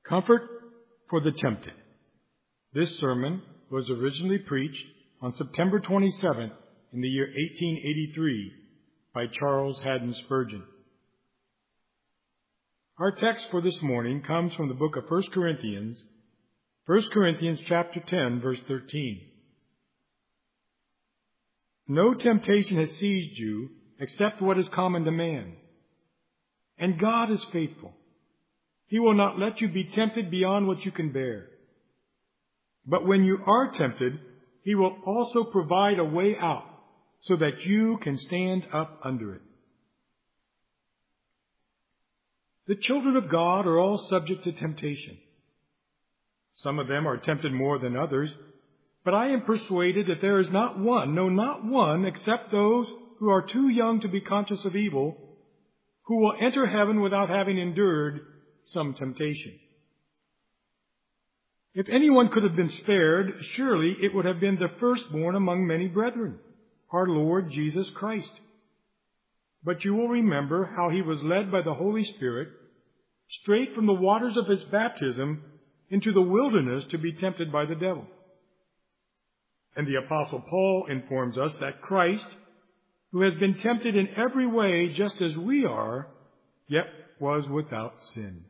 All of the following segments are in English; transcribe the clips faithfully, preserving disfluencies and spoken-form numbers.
Comfort for the Tempted. This sermon was originally preached on September twenty-seventh in the year eighteen eighty-three by Charles Haddon Spurgeon. Our text for this morning comes from the book of First Corinthians, First Corinthians chapter ten, verse thirteen. No temptation has seized you except what is common to man. And God is faithful. He will not let you be tempted beyond what you can bear. But when you are tempted, He will also provide a way out so that you can stand up under it. The children of God are all subject to temptation. Some of them are tempted more than others, but I am persuaded that there is not one, no, not one, except those who are too young to be conscious of evil, who will enter heaven without having endured some temptation. If anyone could have been spared, surely it would have been the firstborn among many brethren, our Lord Jesus Christ. But you will remember how He was led by the Holy Spirit straight from the waters of His baptism into the wilderness to be tempted by the devil. And the Apostle Paul informs us that Christ, who has been tempted in every way just as we are, yet was without sin.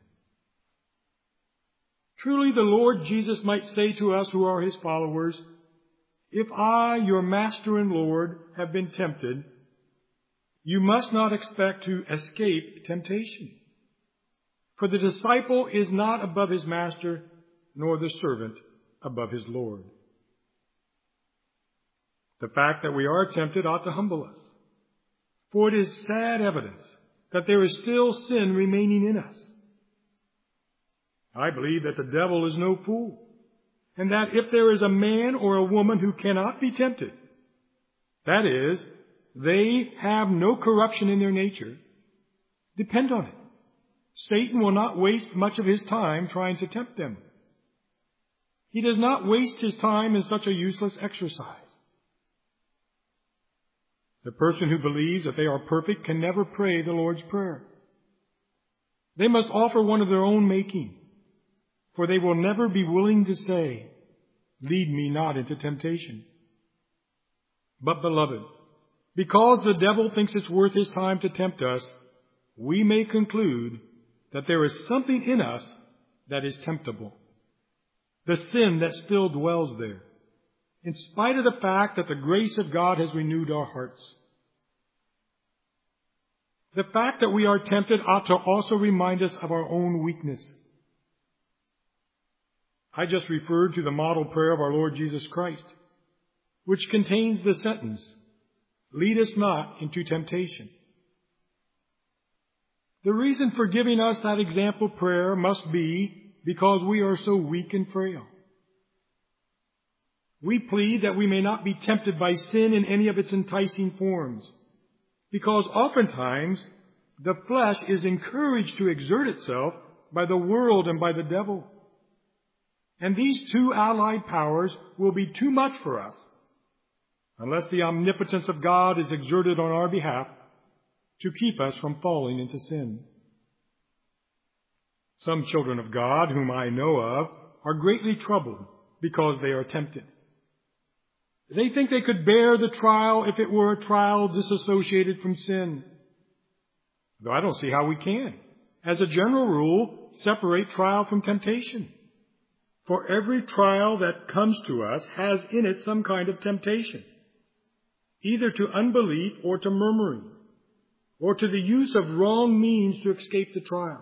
Truly the Lord Jesus might say to us who are His followers, "If I, your Master and Lord, have been tempted, you must not expect to escape temptation. For the disciple is not above his master, nor the servant above his Lord." The fact that we are tempted ought to humble us, for it is sad evidence that there is still sin remaining in us. I believe that the devil is no fool, and that if there is a man or a woman who cannot be tempted, that is, they have no corruption in their nature, depend on it. Satan will not waste much of his time trying to tempt them. He does not waste his time in such a useless exercise. The person who believes that they are perfect can never pray the Lord's Prayer. They must offer one of their own making, for they will never be willing to say, "Lead me not into temptation." But, beloved, because the devil thinks it's worth his time to tempt us, we may conclude that there is something in us that is temptable, the sin that still dwells there, in spite of the fact that the grace of God has renewed our hearts. The fact that we are tempted ought to also remind us of our own weakness. I just referred to the model prayer of our Lord Jesus Christ, which contains the sentence, "Lead us not into temptation." The reason for giving us that example prayer must be because we are so weak and frail. We plead that we may not be tempted by sin in any of its enticing forms, because oftentimes the flesh is encouraged to exert itself by the world and by the devil. And these two allied powers will be too much for us unless the omnipotence of God is exerted on our behalf to keep us from falling into sin. Some children of God whom I know of are greatly troubled because they are tempted. They think they could bear the trial if it were a trial disassociated from sin. Though I don't see how we can, as a general rule, separate trial from temptation. For every trial that comes to us has in it some kind of temptation, either to unbelief or to murmuring, or to the use of wrong means to escape the trial.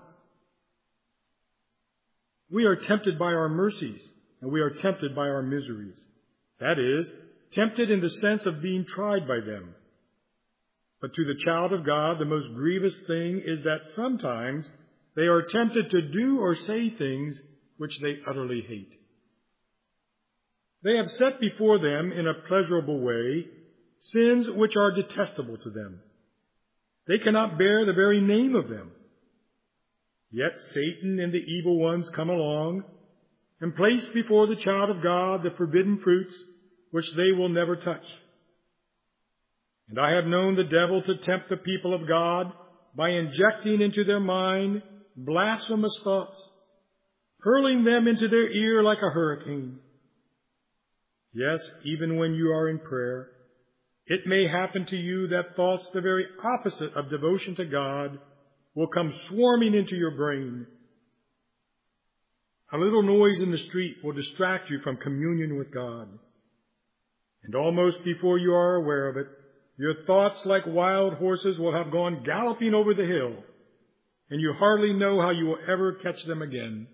We are tempted by our mercies, and we are tempted by our miseries. That is, tempted in the sense of being tried by them. But to the child of God, the most grievous thing is that sometimes they are tempted to do or say things which they utterly hate. They have set before them in a pleasurable way sins which are detestable to them. They cannot bear the very name of them. Yet Satan and the evil ones come along and place before the child of God the forbidden fruits which they will never touch. And I have known the devil to tempt the people of God by injecting into their mind blasphemous thoughts, hurling them into their ear like a hurricane. Yes, even when you are in prayer, it may happen to you that thoughts the very opposite of devotion to God will come swarming into your brain. A little noise in the street will distract you from communion with God. And almost before you are aware of it, your thoughts like wild horses will have gone galloping over the hill, and you hardly know how you will ever catch them again.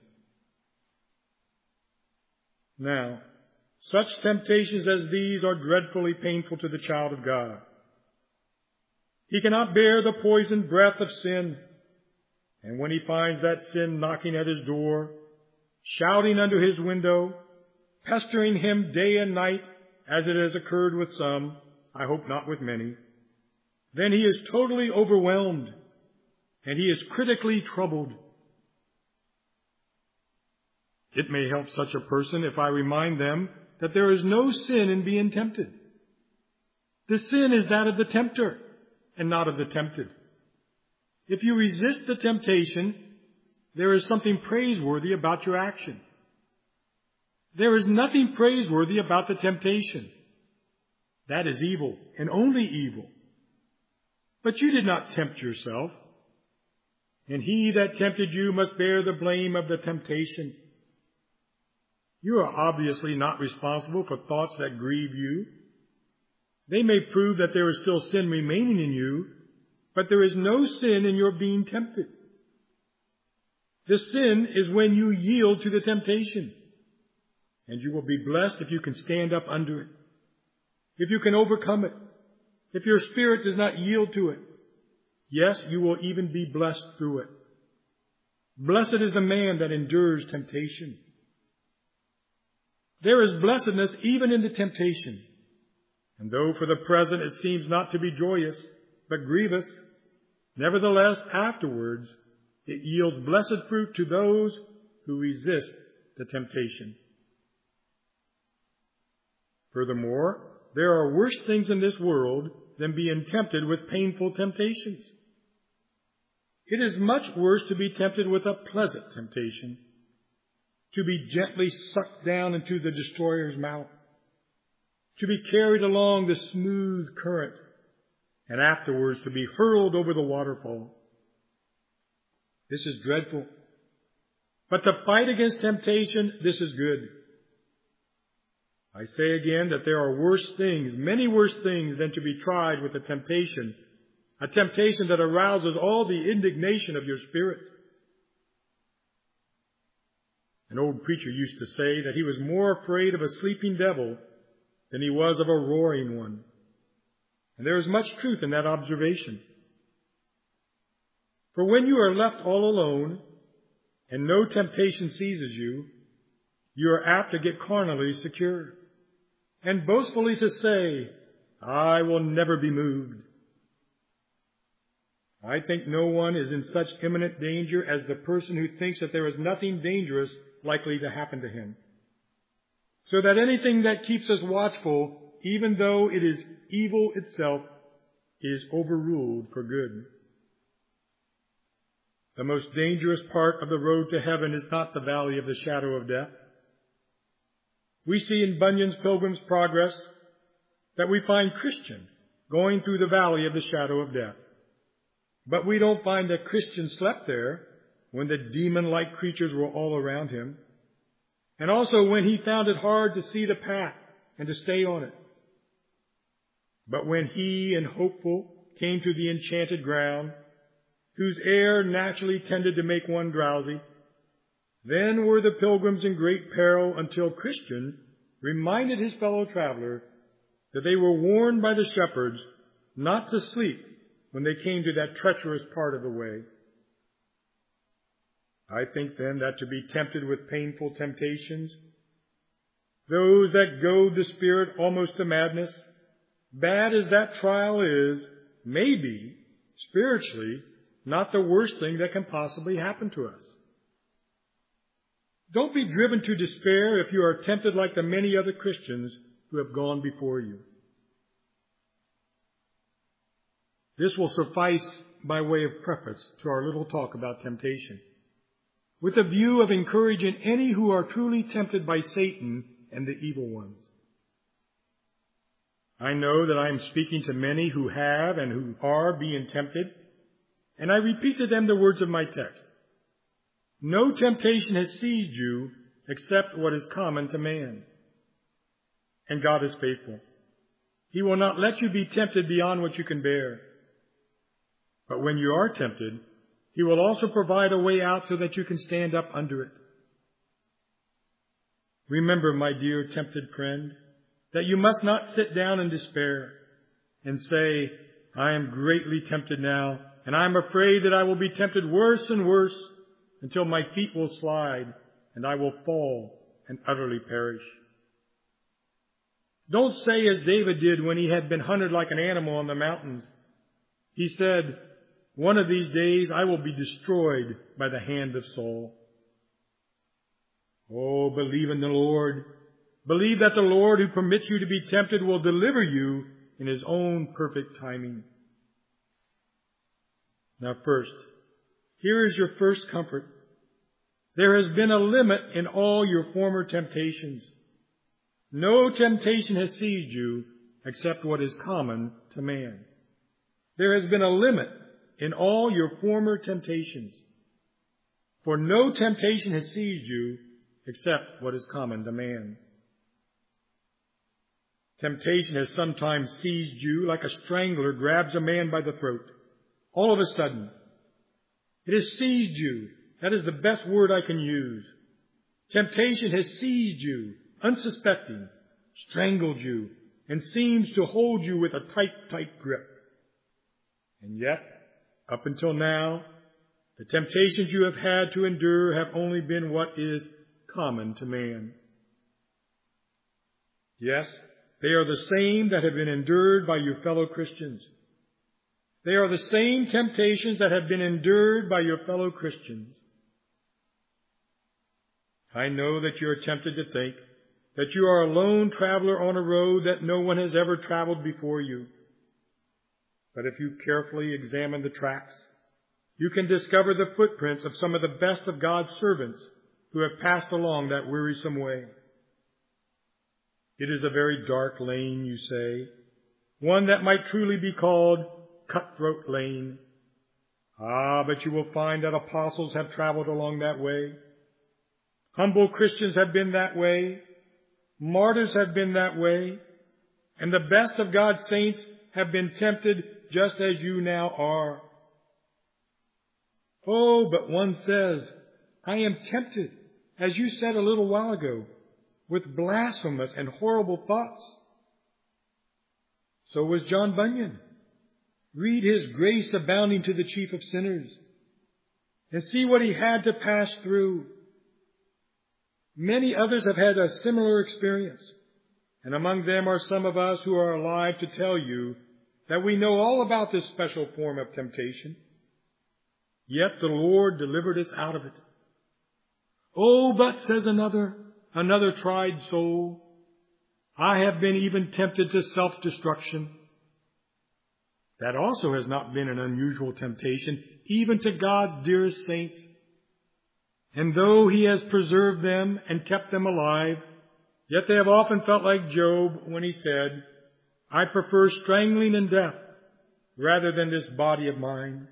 Now, such temptations as these are dreadfully painful to the child of God. He cannot bear the poisoned breath of sin, and when he finds that sin knocking at his door, shouting under his window, pestering him day and night, as it has occurred with some, I hope not with many, then he is totally overwhelmed, and he is critically troubled. It may help such a person if I remind them that there is no sin in being tempted. The sin is that of the tempter, and not of the tempted. If you resist the temptation, there is something praiseworthy about your action. There is nothing praiseworthy about the temptation. That is evil, and only evil. But you did not tempt yourself, and he that tempted you must bear the blame of the temptation. You are obviously not responsible for thoughts that grieve you. They may prove that there is still sin remaining in you, but there is no sin in your being tempted. The sin is when you yield to the temptation, and you will be blessed if you can stand up under it, if you can overcome it, if your spirit does not yield to it. Yes, you will even be blessed through it. Blessed is the man that endures temptation. There is blessedness even in the temptation, and though for the present it seems not to be joyous, but grievous, nevertheless afterwards it yields blessed fruit to those who resist the temptation. Furthermore, there are worse things in this world than being tempted with painful temptations. It is much worse to be tempted with a pleasant temptation, to be gently sucked down into the destroyer's mouth, to be carried along the smooth current, and afterwards to be hurled over the waterfall. This is dreadful. But to fight against temptation, this is good. I say again that there are worse things, many worse things, than to be tried with a temptation, a temptation that arouses all the indignation of your spirit. An old preacher used to say that he was more afraid of a sleeping devil than he was of a roaring one. And there is much truth in that observation. For when you are left all alone and no temptation seizes you, you are apt to get carnally secure and boastfully to say, I will never be moved. I think no one is in such imminent danger as the person who thinks that there is nothing dangerous likely to happen to him, so that anything that keeps us watchful, even though it is evil itself, is overruled for good. The most dangerous part of the road to heaven is not the valley of the shadow of death. We see in Bunyan's Pilgrim's Progress that we find Christian going through the valley of the shadow of death. But we don't find that Christian slept there when the demon-like creatures were all around him, and also when he found it hard to see the path and to stay on it. But when he and Hopeful came to the enchanted ground, whose air naturally tended to make one drowsy, then were the pilgrims in great peril until Christian reminded his fellow traveler that they were warned by the shepherds not to sleep when they came to that treacherous part of the way. I think then that to be tempted with painful temptations, those that goad the spirit almost to madness, bad as that trial is, may be, spiritually, not the worst thing that can possibly happen to us. Don't be driven to despair if you are tempted like the many other Christians who have gone before you. This will suffice by way of preface to our little talk about temptation. with a view of encouraging any who are truly tempted by Satan and the evil ones. I know that I am speaking to many who have and who are being tempted, and I repeat to them the words of my text. No temptation has seized you except what is common to man. And God is faithful. He will not let you be tempted beyond what you can bear. But when you are tempted, He will also provide a way out so that you can stand up under it. Remember, my dear tempted friend, that you must not sit down in despair and say, I am greatly tempted now, and I am afraid that I will be tempted worse and worse until my feet will slide and I will fall and utterly perish. Don't say as David did when he had been hunted like an animal on the mountains. He said, one of these days I will be destroyed by the hand of Saul. Oh, believe in the Lord. Believe that the Lord who permits you to be tempted will deliver you in His own perfect timing. Now first, here is your first comfort. There has been a limit in all your former temptations. No temptation has seized you except what is common to man. There has been a limit in all your former temptations. For no temptation has seized you except what is common to man. Temptation has sometimes seized you like a strangler grabs a man by the throat. All of a sudden, it has seized you. That is the best word I can use. Temptation has seized you, unsuspecting, strangled you, and seems to hold you with a tight, tight grip. And yet, up until now, the temptations you have had to endure have only been what is common to man. Yes, they are the same that have been endured by your fellow Christians. They are the same temptations that have been endured by your fellow Christians. I know that you are tempted to think that you are a lone traveler on a road that no one has ever traveled before you. But if you carefully examine the tracks, you can discover the footprints of some of the best of God's servants who have passed along that wearisome way. It is a very dark lane, you say, one that might truly be called Cutthroat Lane. Ah, but you will find that apostles have traveled along that way. Humble Christians have been that way. Martyrs have been that way. And the best of God's saints have been tempted just as you now are. Oh, but one says, I am tempted, as you said a little while ago, with blasphemous and horrible thoughts. So was John Bunyan. Read his Grace Abounding to the Chief of Sinners and see what he had to pass through. Many others have had a similar experience, and among them are some of us who are alive to tell you that we know all about this special form of temptation. Yet the Lord delivered us out of it. Oh, but, says another, another tried soul, I have been even tempted to self-destruction. That also has not been an unusual temptation, even to God's dearest saints. And though He has preserved them and kept them alive, yet they have often felt like Job when he said, I prefer strangling and death rather than this body of mine.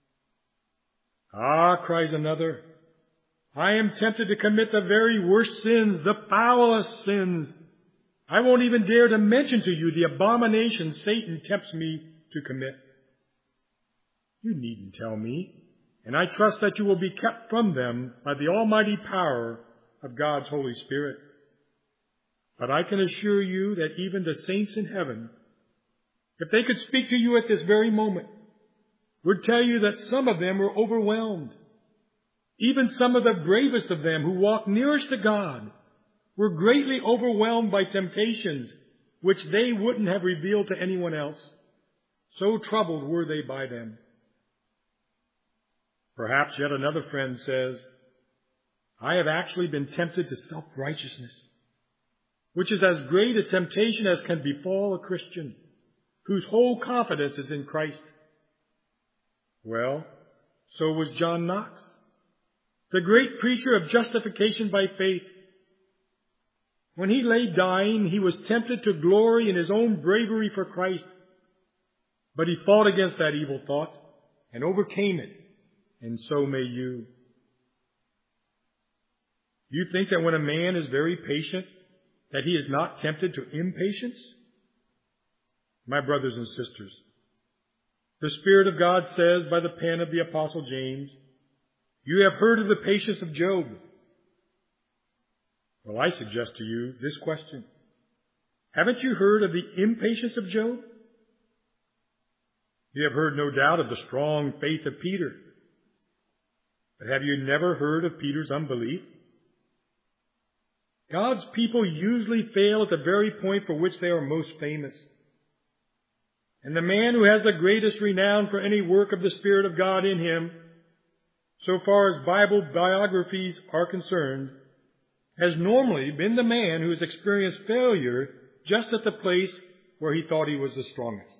Ah, cries another, I am tempted to commit the very worst sins, the foulest sins. I won't even dare to mention to you the abominations Satan tempts me to commit. You needn't tell me, and I trust that you will be kept from them by the almighty power of God's Holy Spirit. But I can assure you that even the saints in heaven, if they could speak to you at this very moment, would tell you that some of them were overwhelmed. Even some of the bravest of them who walked nearest to God were greatly overwhelmed by temptations which they wouldn't have revealed to anyone else. So troubled were they by them. Perhaps yet another friend says, I have actually been tempted to self-righteousness, which is as great a temptation as can befall a Christian, whose whole confidence is in Christ. Well, so was John Knox. the great preacher of justification by faith. When he lay dying, he was tempted to glory in his own bravery for Christ. But he fought against that evil thought and overcame it, and so may you. You think that when a man is very patient, that he is not tempted to impatience? My brothers and sisters, the Spirit of God says by the pen of the Apostle James, you have heard of the patience of Job. Well, I suggest to you this question. Haven't you heard of the impatience of Job? You have heard, no doubt, of the strong faith of Peter. But have you never heard of Peter's unbelief? God's people usually fail at the very point for which they are most famous. And the man who has the greatest renown for any work of the Spirit of God in him, so far as Bible biographies are concerned, has normally been the man who has experienced failure just at the place where he thought he was the strongest.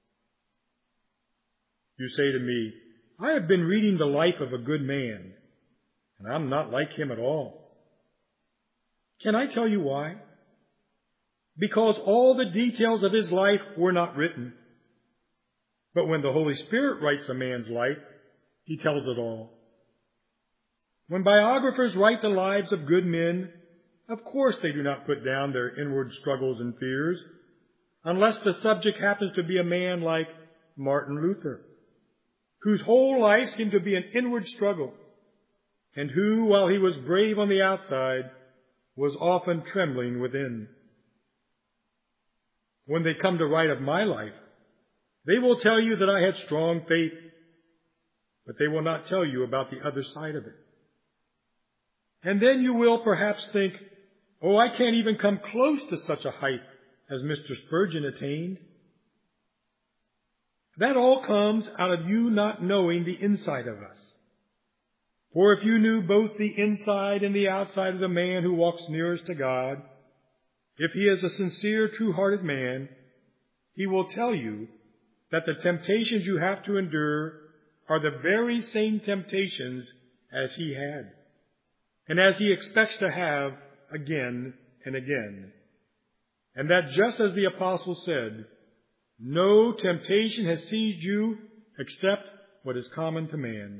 You say to me, I have been reading the life of a good man, and I'm not like him at all. Can I tell you why? Because all the details of his life were not written. But when the Holy Spirit writes a man's life, he tells it all. When biographers write the lives of good men, of course they do not put down their inward struggles and fears, unless the subject happens to be a man like Martin Luther, whose whole life seemed to be an inward struggle, and who, while he was brave on the outside, was often trembling within. When they come to write of my life, they will tell you that I had strong faith, but they will not tell you about the other side of it. And then you will perhaps think, oh, I can't even come close to such a height as Mister Spurgeon attained. That all comes out of you not knowing the inside of us. For if you knew both the inside and the outside of the man who walks nearest to God, if he is a sincere, true-hearted man, he will tell you that the temptations you have to endure are the very same temptations as he had, and as he expects to have again and again. And that just as the apostle said, no temptation has seized you except what is common to man.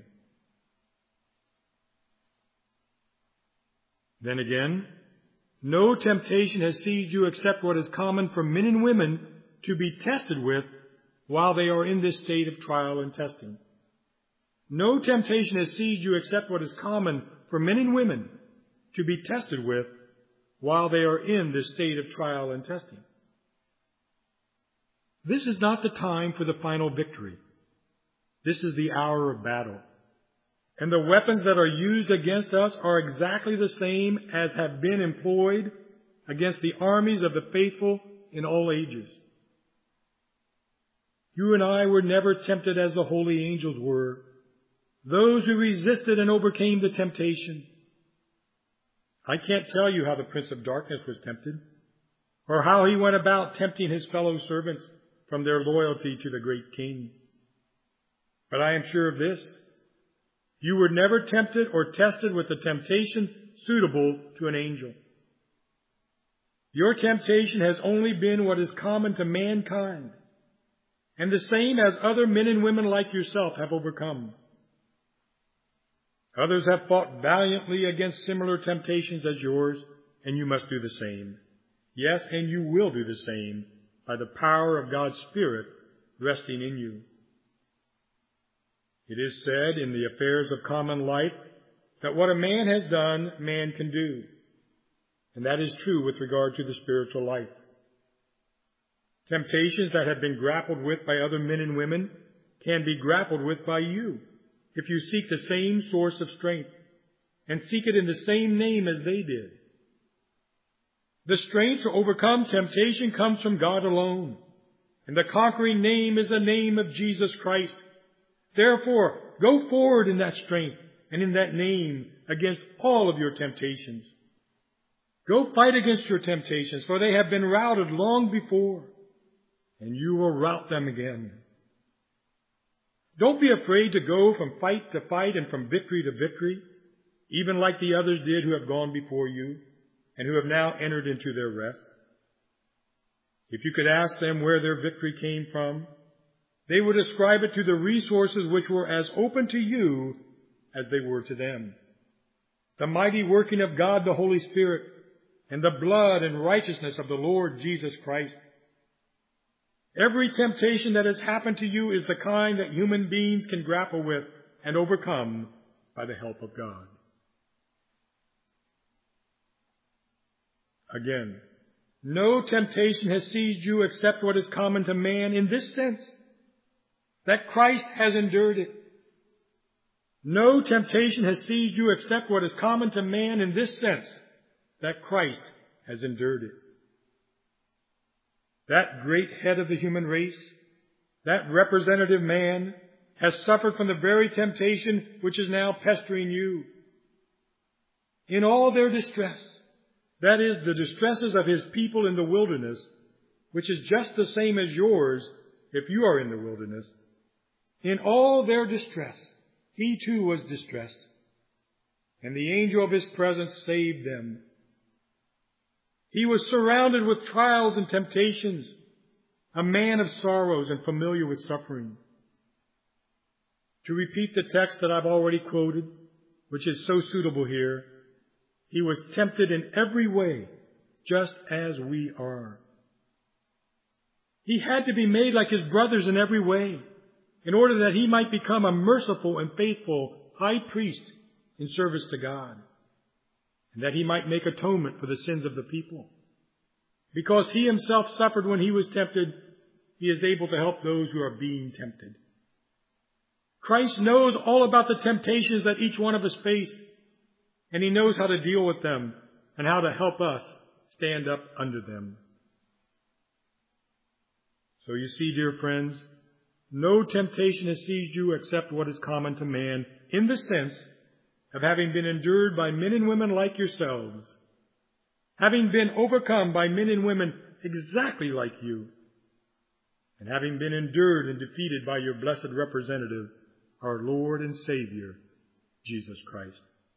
Then again, no temptation has seized you except what is common for men and women to be tested with while they are in this state of trial and testing. No temptation has seized you except what is common for men and women to be tested with while they are in this state of trial and testing. This is not the time for the final victory. This is the hour of battle. And the weapons that are used against us are exactly the same as have been employed against the armies of the faithful in all ages. You and I were never tempted as the holy angels were, those who resisted and overcame the temptation. I can't tell you how the prince of darkness was tempted, or how he went about tempting his fellow servants from their loyalty to the great king. But I am sure of this. You were never tempted or tested with the temptation suitable to an angel. Your temptation has only been what is common to mankind, and the same as other men and women like yourself have overcome. Others have fought valiantly against similar temptations as yours, and you must do the same. Yes, and you will do the same by the power of God's Spirit resting in you. It is said in the affairs of common life that what a man has done, man can do. And that is true with regard to the spiritual life. Temptations that have been grappled with by other men and women can be grappled with by you if you seek the same source of strength and seek it in the same name as they did. The strength to overcome temptation comes from God alone, and the conquering name is the name of Jesus Christ. Therefore, go forward in that strength and in that name against all of your temptations. Go fight against your temptations, for they have been routed long before, and you will rout them again. Don't be afraid to go from fight to fight and from victory to victory, even like the others did who have gone before you and who have now entered into their rest? If you could ask them where their victory came from, they would ascribe it to the resources which were as open to you as they were to them. The mighty working of God the Holy Spirit and the blood and righteousness of the Lord Jesus Christ. Every temptation that has happened to you is the kind that human beings can grapple with and overcome by the help of God. Again, no temptation has seized you except what is common to man in this sense, that Christ has endured it. No temptation has seized you except what is common to man in this sense, that Christ has endured it. That great head of the human race, that representative man, has suffered from the very temptation which is now pestering you. In all their distress, that is, the distresses of his people in the wilderness, which is just the same as yours if you are in the wilderness, in all their distress, he too was distressed, and the angel of his presence saved them. He was surrounded with trials and temptations, a man of sorrows and familiar with suffering. To repeat the text that I've already quoted, which is so suitable here, he was tempted in every way, just as we are. He had to be made like his brothers in every way, in order that he might become a merciful and faithful high priest in service to God, and that he might make atonement for the sins of the people. Because he himself suffered when he was tempted, he is able to help those who are being tempted. Christ knows all about the temptations that each one of us face, and he knows how to deal with them and how to help us stand up under them. So you see, dear friends, no temptation has seized you except what is common to man, in the sense of having been endured by men and women like yourselves, having been overcome by men and women exactly like you, and having been endured and defeated by your blessed representative, our Lord and Savior, Jesus Christ.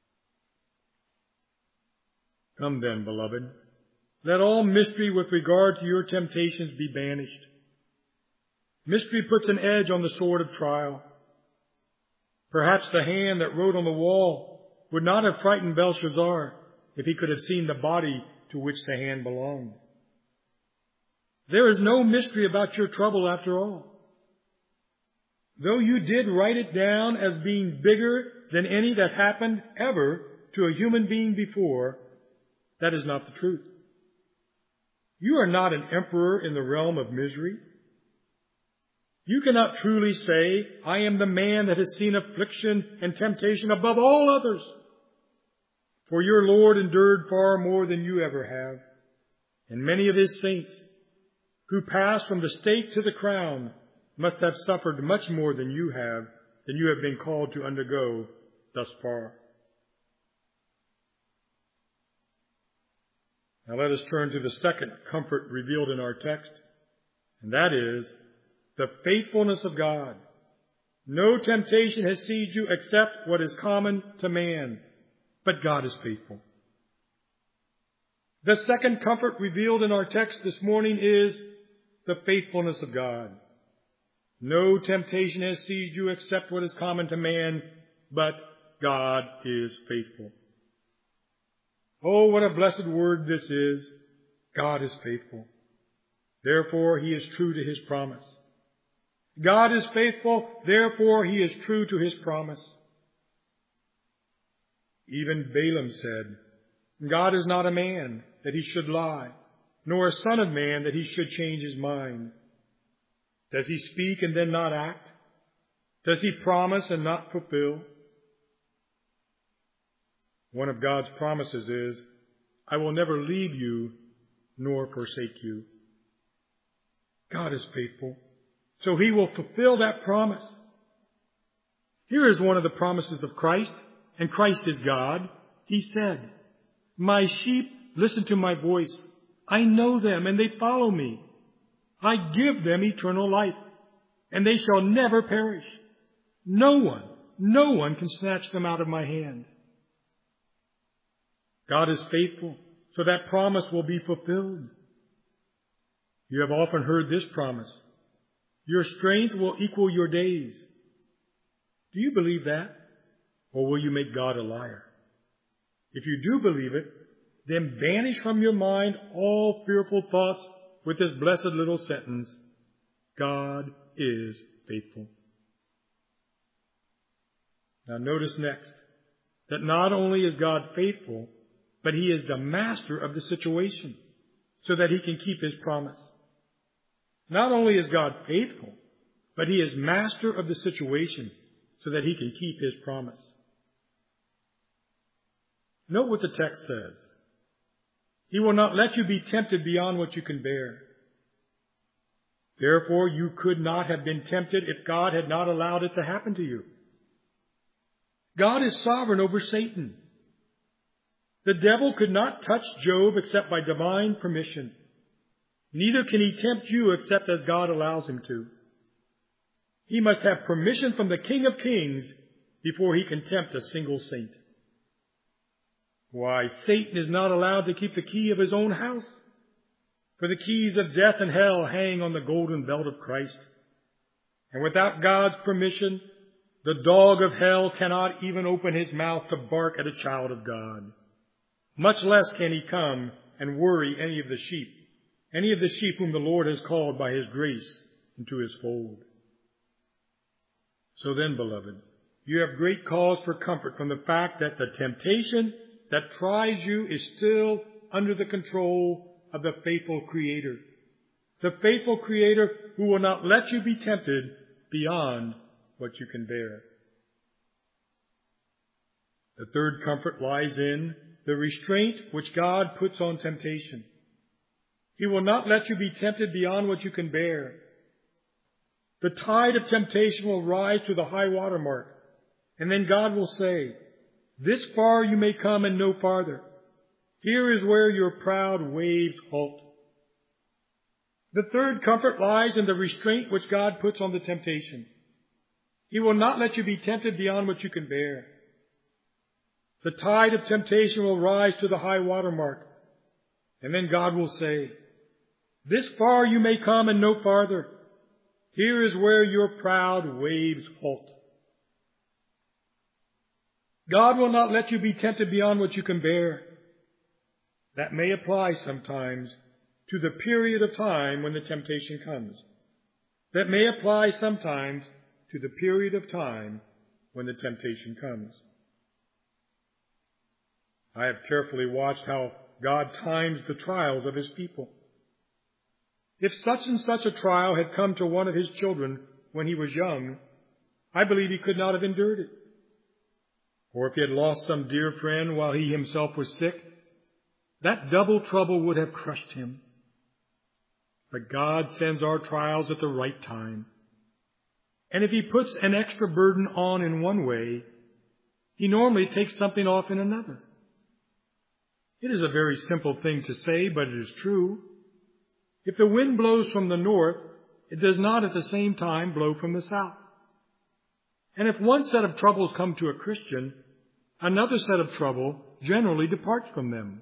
Come then, beloved, let all mystery with regard to your temptations be banished. Mystery puts an edge on the sword of trial. Perhaps the hand that wrote on the wall would not have frightened Belshazzar if he could have seen the body to which the hand belonged. There is no mystery about your trouble after all. Though you did write it down as being bigger than any that happened ever to a human being before, that is not the truth. You are not an emperor in the realm of misery. You cannot truly say, I am the man that has seen affliction and temptation above all others. For your Lord endured far more than you ever have. And many of his saints, who passed from the stake to the crown, must have suffered much more than you have, than you have been called to undergo thus far. Now let us turn to the second comfort revealed in our text, and that is the faithfulness of God. No temptation has seized you except what is common to man, but God is faithful. The second comfort revealed in our text this morning is the faithfulness of God. No temptation has seized you except what is common to man, but God is faithful. Oh, what a blessed word this is. God is faithful. Therefore, he is true to his promise. God is faithful, therefore he is true to his promise. Even Balaam said, God is not a man that he should lie, nor a son of man that he should change his mind. Does he speak and then not act? Does he promise and not fulfill? One of God's promises is, I will never leave you nor forsake you. God is faithful, so he will fulfill that promise. Here is one of the promises of Christ, and Christ is God. He said, my sheep listen to my voice. I know them, and they follow me. I give them eternal life, and they shall never perish. No one, no one can snatch them out of my hand. God is faithful, so that promise will be fulfilled. You have often heard this promise: your strength will equal your days. Do you believe that? Or will you make God a liar? If you do believe it, then banish from your mind all fearful thoughts with this blessed little sentence: God is faithful. Now notice next that not only is God faithful, but He is the master of the situation so that He can keep His promise. Not only is God faithful, but He is master of the situation so that He can keep His promise. Note what the text says. He will not let you be tempted beyond what you can bear. Therefore, you could not have been tempted if God had not allowed it to happen to you. God is sovereign over Satan. The devil could not touch Job except by divine permission. Neither can he tempt you except as God allows him to. He must have permission from the King of Kings before he can tempt a single saint. Why, Satan is not allowed to keep the key of his own house, for the keys of death and hell hang on the golden belt of Christ. And without God's permission, the dog of hell cannot even open his mouth to bark at a child of God. Much less can he come and worry any of the sheep, any of the sheep whom the Lord has called by His grace into His fold. So then, beloved, you have great cause for comfort from the fact that the temptation that tries you is still under the control of the faithful Creator. The faithful Creator who will not let you be tempted beyond what you can bear. The third comfort lies in the restraint which God puts on temptation. He will not let you be tempted beyond what you can bear. The tide of temptation will rise to the high water mark, and then God will say, "This far you may come and no farther. Here is where your proud waves halt." The third comfort lies in the restraint which God puts on the temptation. He will not let you be tempted beyond what you can bear. The tide of temptation will rise to the high water mark, and then God will say, "This far you may come and no farther. Here is where your proud waves halt." God will not let you be tempted beyond what you can bear. That may apply sometimes to the period of time when the temptation comes. That may apply sometimes to the period of time when the temptation comes. I have carefully watched how God times the trials of His people. If such and such a trial had come to one of His children when he was young, I believe he could not have endured it. Or if he had lost some dear friend while he himself was sick, that double trouble would have crushed him. But God sends our trials at the right time. And if He puts an extra burden on in one way, He normally takes something off in another. It is a very simple thing to say, but it is true. If the wind blows from the north, it does not at the same time blow from the south. And if one set of troubles come to a Christian, another set of trouble generally departs from them.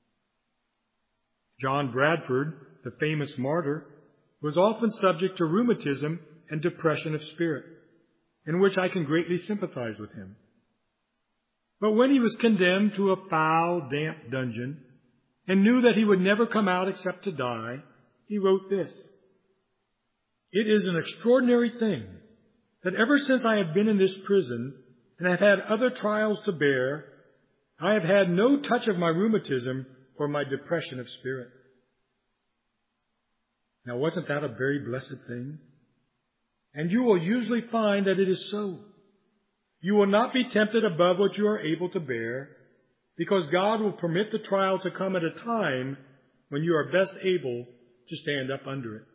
John Bradford, the famous martyr, was often subject to rheumatism and depression of spirit, in which I can greatly sympathize with him. But when he was condemned to a foul, damp dungeon, and knew that he would never come out except to die, he wrote this: "It is an extraordinary thing that ever since I have been in this prison and have had other trials to bear, I have had no touch of my rheumatism or my depression of spirit." Now, wasn't that a very blessed thing? And you will usually find that it is so. You will not be tempted above what you are able to bear, because God will permit the trial to come at a time when you are best able to stand up under it.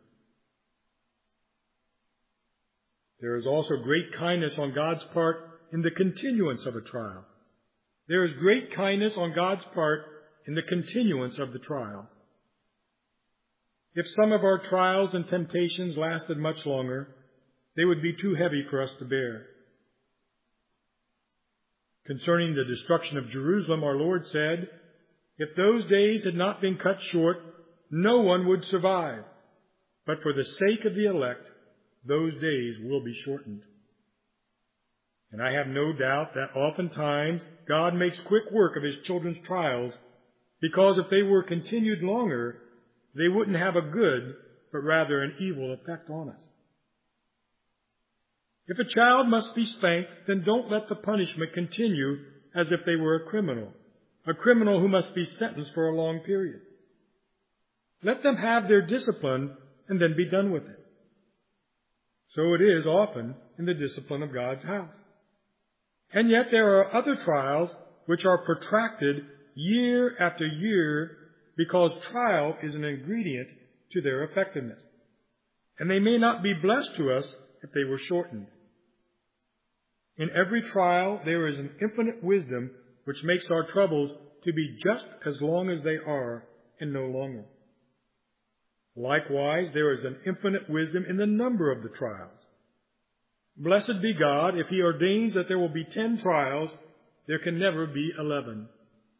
There is also great kindness on God's part in the continuance of a trial. There is great kindness on God's part in the continuance of the trial. If some of our trials and temptations lasted much longer, they would be too heavy for us to bear. Concerning the destruction of Jerusalem, our Lord said, If those days had not been cut short, no one would survive. But for the sake of the elect, those days will be shortened. And I have no doubt that oftentimes God makes quick work of His children's trials, because if they were continued longer, they wouldn't have a good, but rather an evil effect on us. If a child must be spanked, then don't let the punishment continue as if they were a criminal, a criminal who must be sentenced for a long period. Let them have their discipline and then be done with it. So it is often in the discipline of God's house. And yet there are other trials which are protracted year after year because trial is an ingredient to their effectiveness. And they may not be blessed to us if they were shortened. In every trial there is an infinite wisdom which makes our troubles to be just as long as they are and no longer. Likewise, there is an infinite wisdom in the number of the trials. Blessed be God, if He ordains that there will be ten trials, there can never be eleven.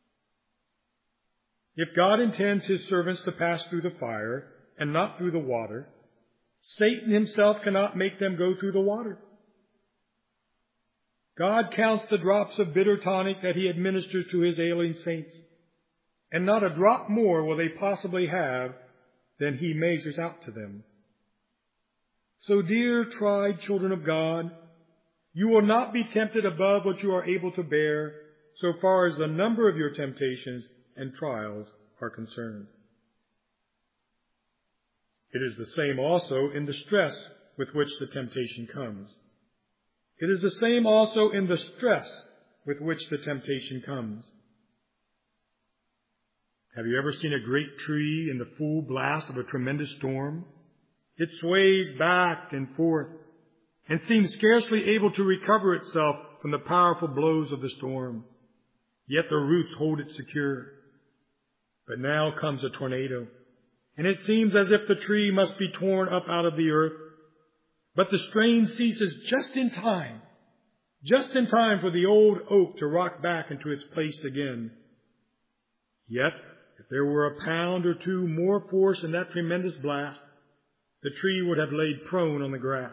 If God intends His servants to pass through the fire and not through the water, Satan himself cannot make them go through the water. God counts the drops of bitter tonic that He administers to His ailing saints, and not a drop more will they possibly have than He measures out to them. So, dear tried children of God, you will not be tempted above what you are able to bear, so far as the number of your temptations and trials are concerned. It is the same also in the stress with which the temptation comes. It is the same also in the stress with which the temptation comes. Have you ever seen a great tree in the full blast of a tremendous storm? It sways back and forth and seems scarcely able to recover itself from the powerful blows of the storm. Yet the roots hold it secure. But now comes a tornado, and it seems as if the tree must be torn up out of the earth. But the strain ceases just in time, just in time for the old oak to rock back into its place again. Yet, if there were a pound or two more force in that tremendous blast, the tree would have laid prone on the grass.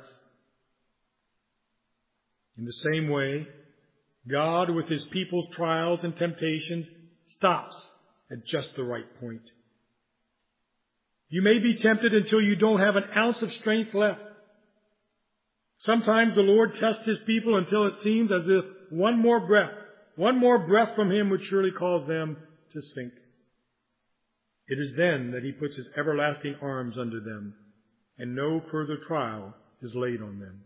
In the same way, God, with His people's trials and temptations, stops at just the right point. You may be tempted until you don't have an ounce of strength left. Sometimes the Lord tests His people until it seems as if one more breath, one more breath from Him would surely cause them to sink. It is then that He puts His everlasting arms under them, and no further trial is laid on them.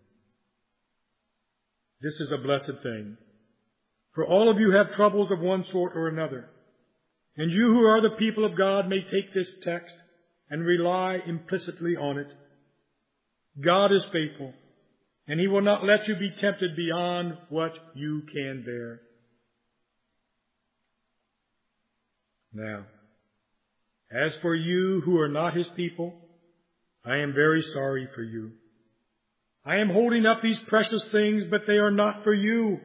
This is a blessed thing. For all of you have troubles of one sort or another. And you who are the people of God may take this text and rely implicitly on it. God is faithful, and He will not let you be tempted beyond what you can bear. Now, as for you who are not His people, I am very sorry for you. I am holding up these precious things, but they are not for you.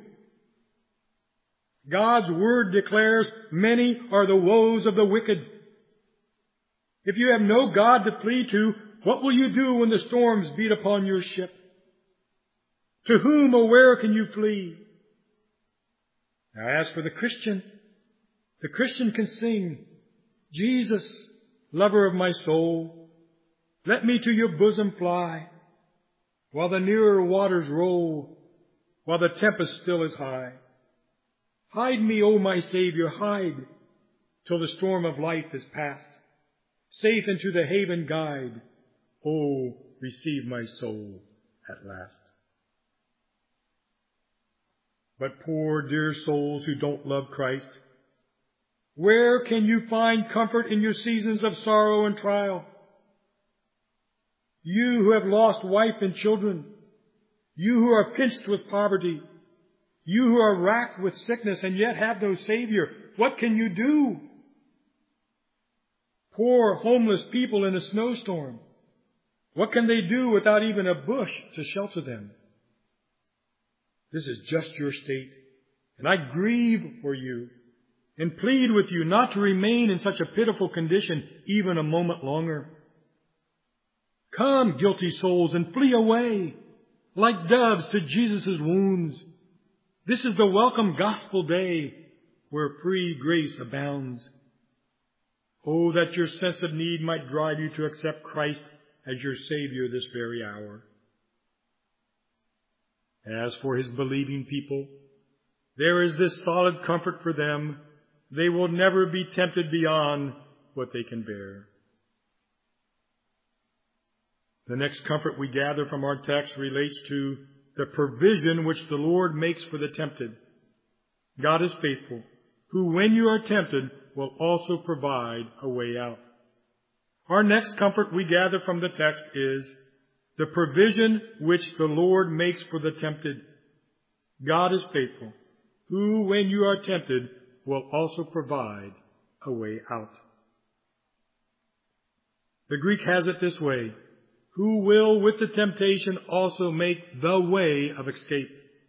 God's Word declares, many are the woes of the wicked. If you have no God to flee to, what will you do when the storms beat upon your ship? To whom or where can you flee? Now, as for the Christian, the Christian can sing, Jesus, lover of my soul, let me to your bosom fly, while the nearer waters roll, while the tempest still is high. Hide me, O my Savior, hide, till the storm of life is past. Safe into the haven guide, oh, receive my soul at last. But poor dear souls who don't love Christ, where can you find comfort in your seasons of sorrow and trial? You who have lost wife and children, you who are pinched with poverty, you who are racked with sickness and yet have no Savior, what can you do? Poor homeless people in a snowstorm, what can they do without even a bush to shelter them? This is just your state, and I grieve for you. and plead with you not to remain in such a pitiful condition even a moment longer. Come, guilty souls, and flee away like doves to Jesus' wounds. This is the welcome gospel day where free grace abounds. Oh, that your sense of need might drive you to accept Christ as your Savior this very hour. As for His believing people, there is this solid comfort for them. They will never be tempted beyond what they can bear. The next comfort we gather from our text relates to the provision which the Lord makes for the tempted. God is faithful, who, when you are tempted, will also provide a way out. Our next comfort we gather from the text is the provision which the Lord makes for the tempted. God is faithful, who, when you are tempted, will also provide a way out. The Greek has it this way: who will with the temptation also make the way of escape.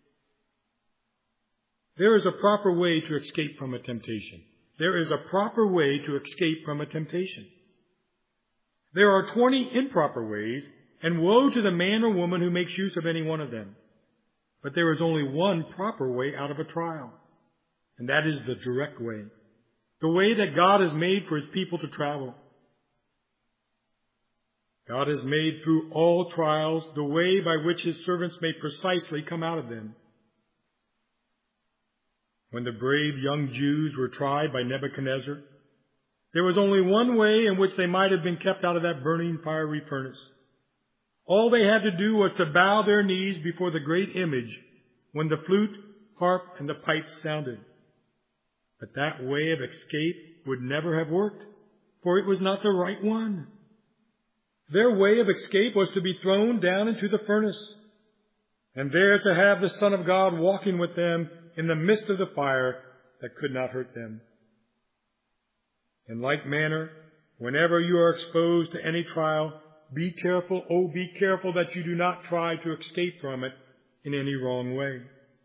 There is a proper way to escape from a temptation. There is a proper way to escape from a temptation. There are twenty improper ways, and woe to the man or woman who makes use of any one of them. But there is only one proper way out of a trial, and that is the direct way, the way that God has made for His people to travel. God has made through all trials the way by which His servants may precisely come out of them. When the brave young Jews were tried by Nebuchadnezzar, there was only one way in which they might have been kept out of that burning fiery furnace. All they had to do was to bow their knees before the great image when the flute, harp, and the pipes sounded. But that way of escape would never have worked, for it was not the right one. Their way of escape was to be thrown down into the furnace, and there to have the Son of God walking with them in the midst of the fire that could not hurt them. In like manner, whenever you are exposed to any trial, be careful, oh, be careful that you do not try to escape from it in any wrong way.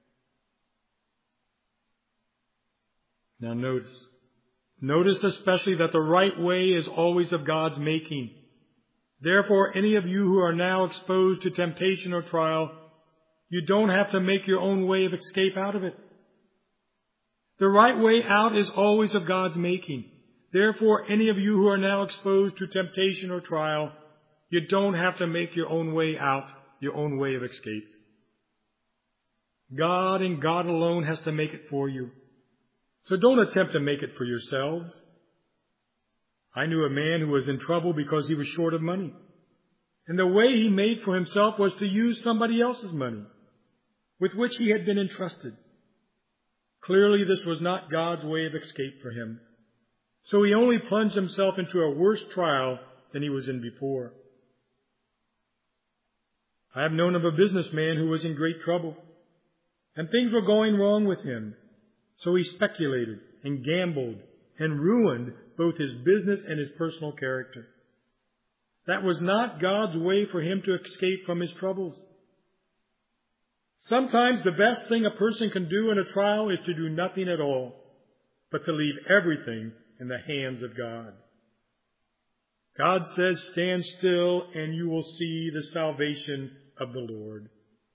Now notice, notice especially that the right way is always of God's making. Therefore, any of you who are now exposed to temptation or trial, you don't have to make your own way of escape out of it. The right way out is always of God's making. Therefore, any of you who are now exposed to temptation or trial, you don't have to make your own way out, your own way of escape. God and God alone has to make it for you. So don't attempt to make it for yourselves. I knew a man who was in trouble because he was short of money. And the way he made for himself was to use somebody else's money, with which he had been entrusted. Clearly, this was not God's way of escape for him. So he only plunged himself into a worse trial than he was in before. I have known of a businessman who was in great trouble, and things were going wrong with him. So he speculated and gambled and ruined both his business and his personal character. That was not God's way for him to escape from his troubles. Sometimes the best thing a person can do in a trial is to do nothing at all, but to leave everything in the hands of God. God says, stand still and you will see the salvation of the Lord.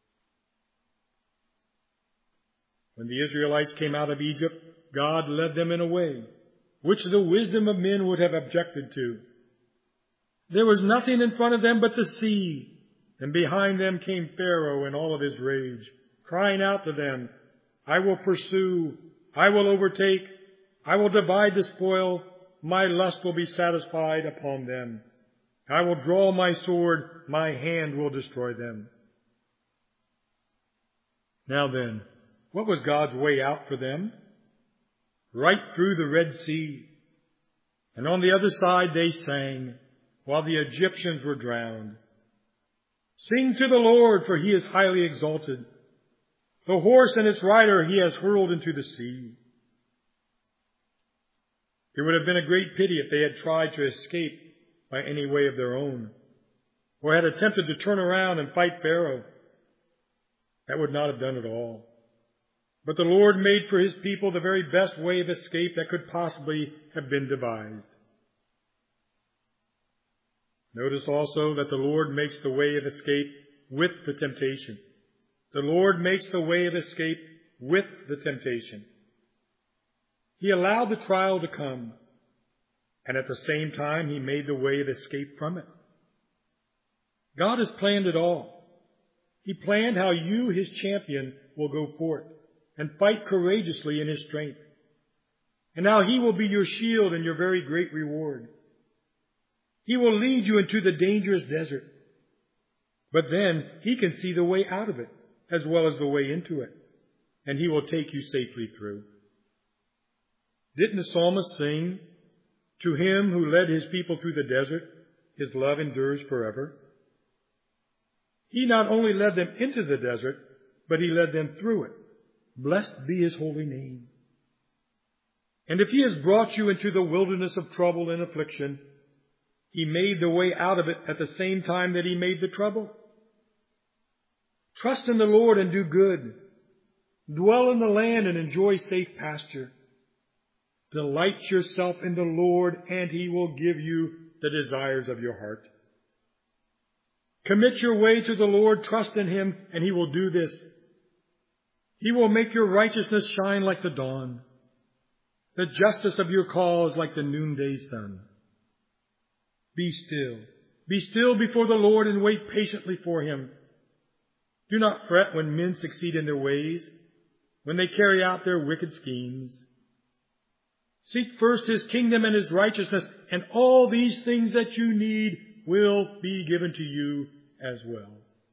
When the Israelites came out of Egypt, God led them in a way which the wisdom of men would have objected to. There was nothing in front of them but the sea, and behind them came Pharaoh in all of his rage, crying out to them, I will pursue, I will overtake, I will divide the spoil, my lust will be satisfied upon them. I will draw my sword, my hand will destroy them. Now then, what was God's way out for them? Right through the Red Sea. And on the other side they sang, while the Egyptians were drowned. Sing to the Lord, for He is highly exalted. The horse and its rider He has hurled into the sea. It would have been a great pity if they had tried to escape by any way of their own, or had attempted to turn around and fight Pharaoh. That would not have done it all. But the Lord made for His people the very best way of escape that could possibly have been devised. Notice also that the Lord makes the way of escape with the temptation. The Lord makes the way of escape with the temptation. He allowed the trial to come, and at the same time He made the way of escape from it. God has planned it all. He planned how you, His champion, will go forth and fight courageously in His strength, and how He will be your shield and your very great reward. He will lead you into the dangerous desert, but then He can see the way out of it as well as the way into it, and He will take you safely through. Didn't the psalmist sing, "To Him who led His people through the desert, His love endures forever"? He not only led them into the desert, but He led them through it. Blessed be His holy name. And if He has brought you into the wilderness of trouble and affliction, He made the way out of it at the same time that He made the trouble. Trust in the Lord and do good. Dwell in the land and enjoy safe pasture. Delight yourself in the Lord, and He will give you the desires of your heart. Commit your way to the Lord, trust in Him, and He will do this. He will make your righteousness shine like the dawn, the justice of your cause like the noonday sun. Be still. Be still before the Lord and wait patiently for Him. Do not fret when men succeed in their ways, when they carry out their wicked schemes. Seek first His kingdom and His righteousness, and all these things that you need will be given to you as well.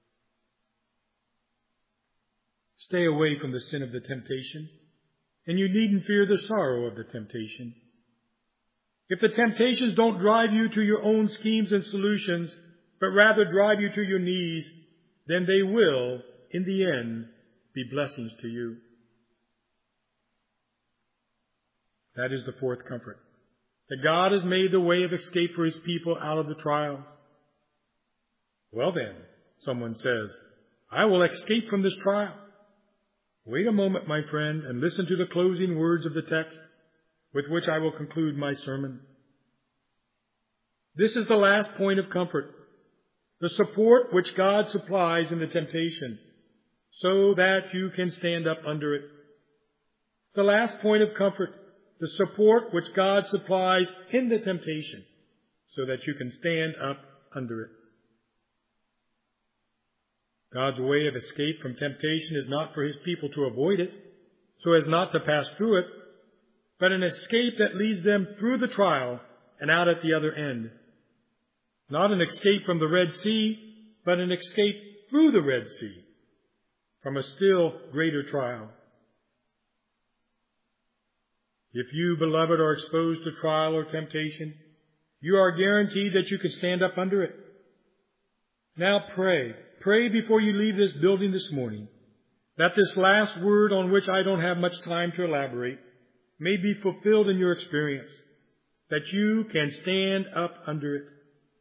Stay away from the sin of the temptation, and you needn't fear the sorrow of the temptation. If the temptations don't drive you to your own schemes and solutions, but rather drive you to your knees, then they will, in the end, be blessings to you. That is the fourth comfort, that God has made the way of escape for His people out of the trials. Well then, someone says, I will escape from this trial. Wait a moment, my friend, and listen to the closing words of the text with which I will conclude my sermon. This is the last point of comfort, the support which God supplies in the temptation, so that you can stand up under it. The last point of comfort, the support which God supplies in the temptation, so that you can stand up under it. God's way of escape from temptation is not for His people to avoid it, so as not to pass through it, but an escape that leads them through the trial and out at the other end. Not an escape from the Red Sea, but an escape through the Red Sea, from a still greater trial. If you, beloved, are exposed to trial or temptation, you are guaranteed that you can stand up under it. Now pray. Pray before you leave this building this morning that this last word, on which I don't have much time to elaborate, may be fulfilled in your experience, that you can stand up under it.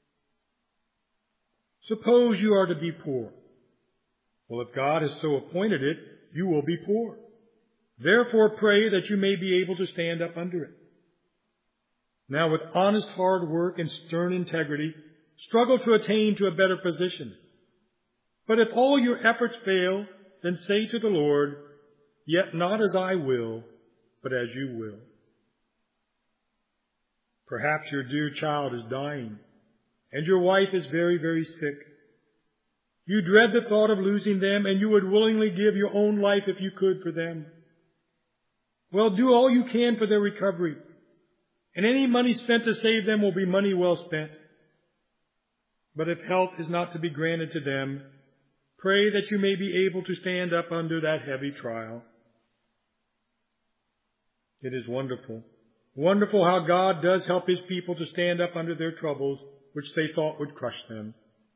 Suppose you are to be poor. Well, if God has so appointed it, you will be poor. Therefore pray that you may be able to stand up under it. Now, with honest hard work and stern integrity, struggle to attain to a better position. But if all your efforts fail, then say to the Lord, yet not as I will, but as you will. Perhaps your dear child is dying, and your wife is very, very sick. You dread the thought of losing them, and you would willingly give your own life if you could for them. Well, do all you can for their recovery, and any money spent to save them will be money well spent. But if health is not to be granted to them, pray that you may be able to stand up under that heavy trial. It is wonderful, wonderful how God does help His people to stand up under their troubles, which they thought would crush them.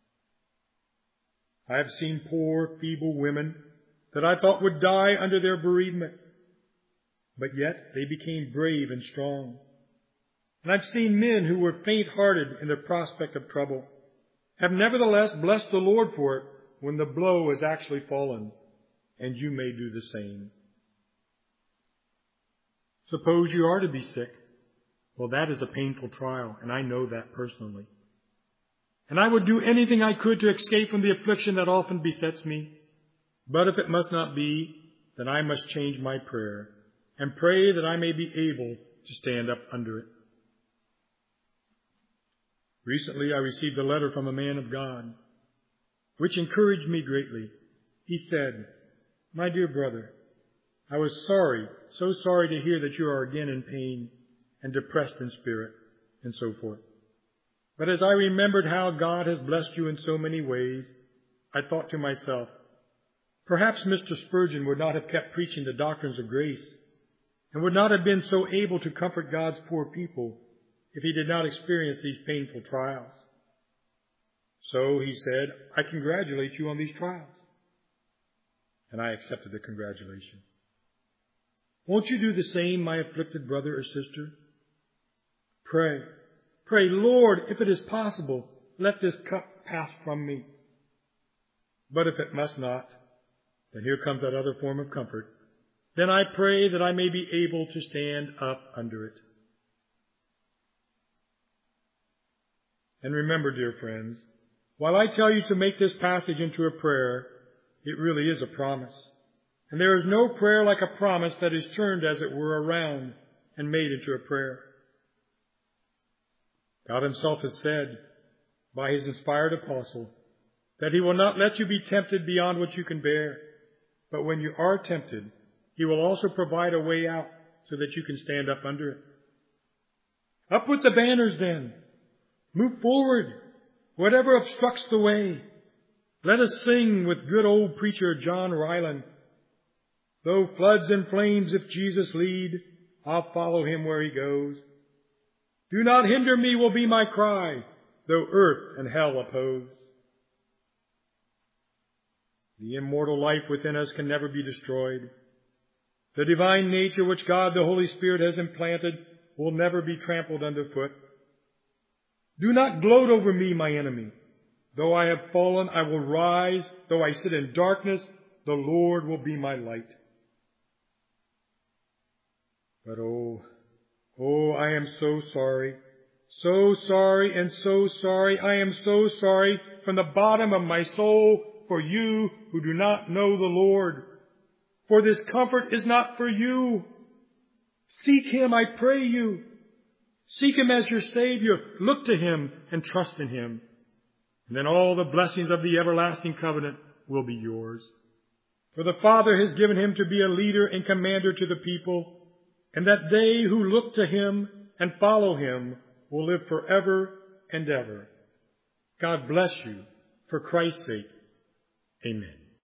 I have seen poor, feeble women that I thought would die under their bereavement, but yet they became brave and strong. And I've seen men who were faint-hearted in the prospect of trouble, have nevertheless blessed the Lord for it when the blow has actually fallen, and you may do the same. Suppose you are to be sick. Well, that is a painful trial, and I know that personally. And I would do anything I could to escape from the affliction that often besets me. But if it must not be, then I must change my prayer and pray that I may be able to stand up under it. Recently, I received a letter from a man of God, which encouraged me greatly. He said, "My dear brother, I was sorry, so sorry to hear that you are again in pain and depressed in spirit," and so forth. "But as I remembered how God has blessed you in so many ways, I thought to myself, perhaps Mister Spurgeon would not have kept preaching the doctrines of grace and would not have been so able to comfort God's poor people if he did not experience these painful trials. So," he said, "I congratulate you on these trials." And I accepted the congratulation. Won't you do the same, my afflicted brother or sister? Pray. Pray, "Lord, if it is possible, let this cup pass from me." But if it must not, then here comes that other form of comfort. Then I pray that I may be able to stand up under it. And remember, dear friends, while I tell you to make this passage into a prayer, it really is a promise. And there is no prayer like a promise that is turned, as it were, around and made into a prayer. God himself has said, by his inspired apostle, that he will not let you be tempted beyond what you can bear. But when you are tempted, he will also provide a way out so that you can stand up under it. Up with the banners then. Move forward, whatever obstructs the way. Let us sing with good old preacher John Ryland. "Though floods and flames if Jesus lead, I'll follow him where he goes. Do not hinder me will be my cry, though earth and hell oppose." The immortal life within us can never be destroyed. The divine nature which God the Holy Spirit has implanted will never be trampled underfoot. Do not gloat over me, my enemy. Though I have fallen, I will rise. Though I sit in darkness, the Lord will be my light. But oh, oh, I am so sorry, so sorry and so sorry. I am so sorry from the bottom of my soul for you who do not know the Lord. For this comfort is not for you. Seek him, I pray you. Seek him as your Savior. Look to him and trust in him. And then all the blessings of the everlasting covenant will be yours. For the Father has given him to be a leader and commander to the people, and that they who look to him and follow him will live forever and ever. God bless you for Christ's sake. Amen.